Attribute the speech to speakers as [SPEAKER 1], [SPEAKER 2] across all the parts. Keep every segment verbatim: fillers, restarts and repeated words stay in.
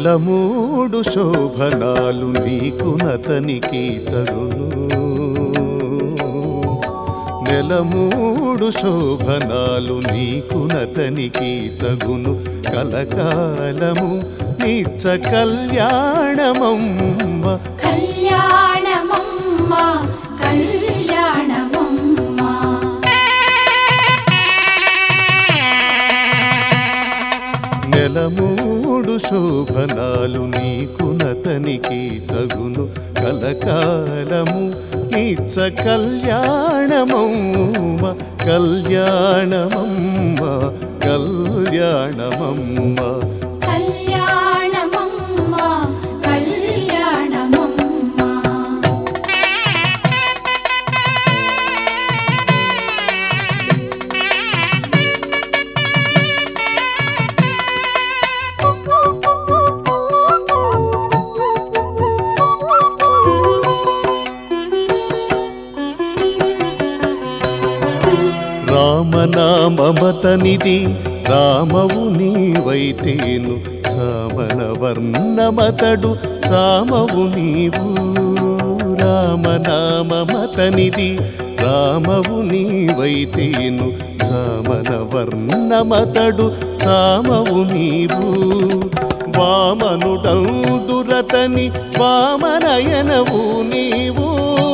[SPEAKER 1] నెలమూడు శోభనాలు నీకు నతనికి తగును నెలమూడు శోభనాలు నీకు నతనికి తగును కలకాలము నిత్య కళ్యాణమమ్మ
[SPEAKER 2] కళ్యాణమమ్మ కళ్యాణమమ్మ
[SPEAKER 1] నెలమూడు శోభనాలు నీకు నతనికి తగును కలకాలము నిత్య కళ్యాణమమ్మ కళ్యాణమమ్మ కళ్యాణమమ్మ
[SPEAKER 2] కళ్యాణమమ్మ కళ్యాణమమ్మ
[SPEAKER 1] రామనామమతనిది రామవు నీవైతేను సామన వర్ణమతడు సామవు నీవు రామనామమతనిది రామవు నీవైతేను సామన వర్ణమతడు సామవు నీవు వామనుడందురతని వామనయనవు నీవు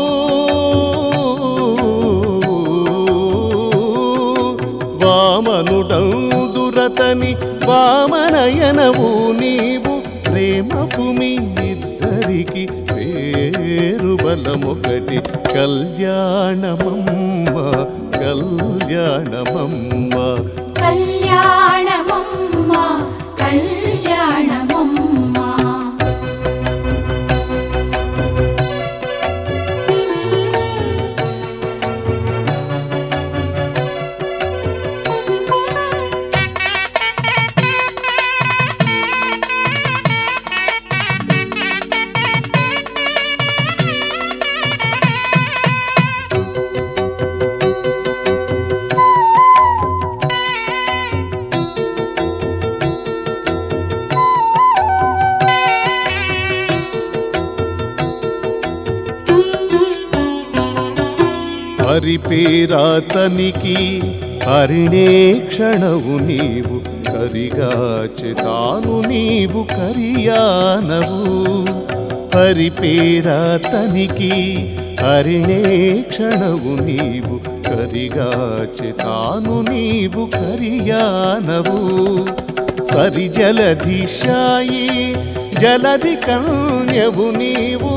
[SPEAKER 1] వామనుడందురతని వామనయనవు నీవు ప్రేమ భూమి ఇద్దరికి పేరు బలమొకటి కళ్యాణమమ్మ కళ్యాణమమ్మ
[SPEAKER 2] కళ్యాణమమ్మ కళ్యాణమమ్మ
[SPEAKER 1] హరిపేరాతనికి హరిణే క్షణవు నీవు కరిగాచెతాను నీవు కరియానవు హరిపేరాతనికి హరిణే క్షణవు నీవు కరిగాచెతాను నీవు కరియానవు సరి జలధిశాయి జలధి కన్యవు నీవు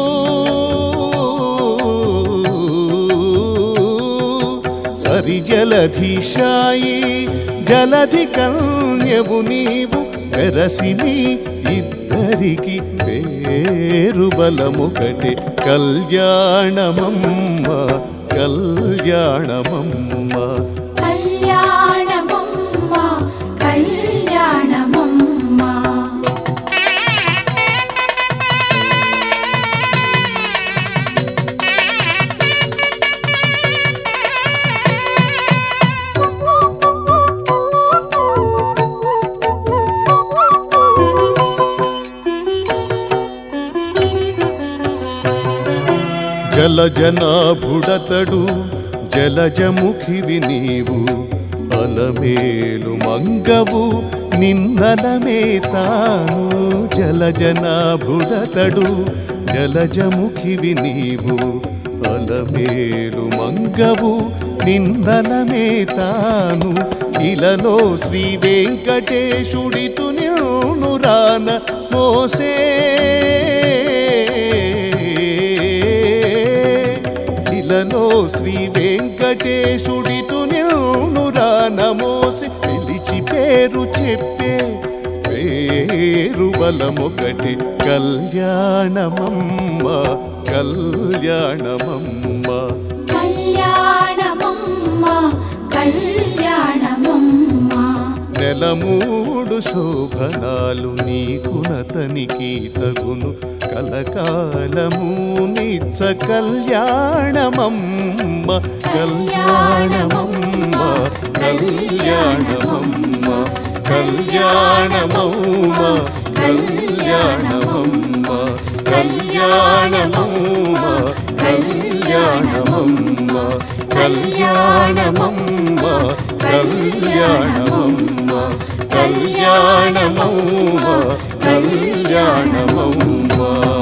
[SPEAKER 1] సరి జలధిశాయి జలధి కన్యవు నీవు వెరసిని ఇద్దరికి పేరు బలమొకటి కళ్యాణమమ్మ కళ్యాణమమ్మ
[SPEAKER 2] కళ్యాణమమ్మ కళ్యాణమమ్మ
[SPEAKER 1] జలజనాభుడతడు జలజముఖివి నీవు అలమేలు మంగవు నిన్నలమే తాను జలజనాభుడతడు జలజముఖివి నీవు అలమేలు మంగవు నిన్నలమే తాను ఇలలో శ్రీ వెంకటేశుడితు నిన్ను రాన మోసే ఇలలో శ్రీ వెంకటేశుడితు నిన్ను రాన మోసే పిలిచి పేరు చెప్పే పేరు బలమొకటి కళ్యాణమమ్మ కళ్యాణమమ్మ
[SPEAKER 2] కళ్యాణమమ్మ కళ్యాణమమ్మ
[SPEAKER 1] నెలమూడు శోభనాలు నీకు నతనికి తగును కలకాలము నిత్య కళ్యాణమమ్మ కళ్యాణమమ్మ కళ్యాణమమ్మ కళ్యాణమమ్మ కళ్యాణమమ్మ కళ్యాణమమ్మ కళ్యాణమమ్మ కళ్యాణమమ్మ కళ్యాణమమ్మ కళ్యాణమమ్మ కళ్యాణమమ్మ